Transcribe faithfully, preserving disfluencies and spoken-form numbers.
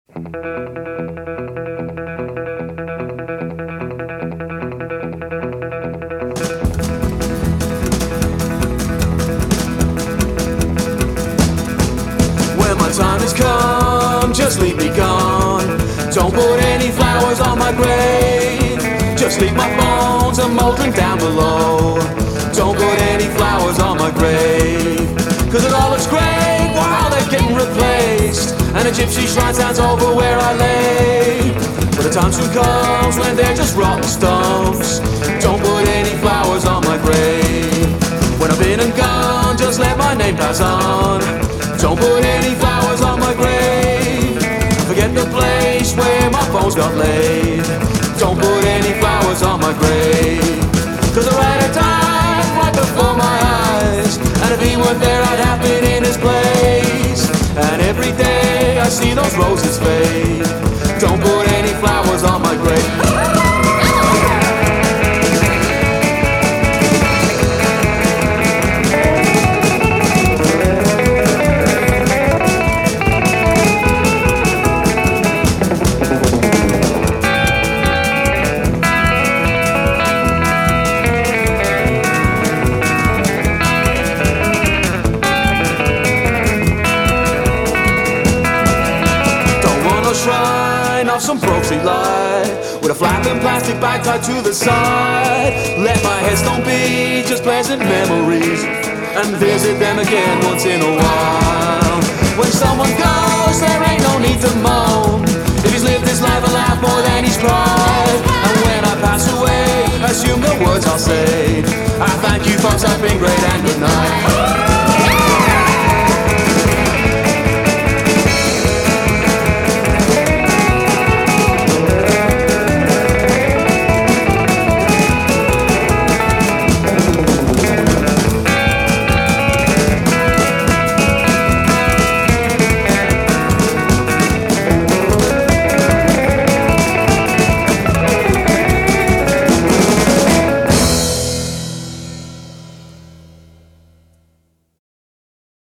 When my time has come, just leave me gone. Don't put any flowers on my grave. Just leave my bones a moldering down below. Don't put any flowers on my grave. Cause it all looks great while they're getting replaced, and a gypsy shrine stands over where I lay. But the time soon comes when they're just rotten stumps. Don't put any flowers on my grave. When I've been and gone, just let my name pass on. Don't put any flowers on my grave. Forget the place where my bones got laid. Don't put any flowers on my grave. Cause I ran a time right before my eyes, and if he weren't there I'd have been in his place. And every day I see those roses fade. Don't put any flowers on my grave. Shrine of some broke street light with a flapping plastic bag tied to the side. Let my headstone be just pleasant memories, and visit them again once in a while. When someone goes, there ain't no need to moan. If he's lived his life and laughed more than he's cried. And when I pass away, assume the words I'll say. I thank you folks, I've been great, and good night.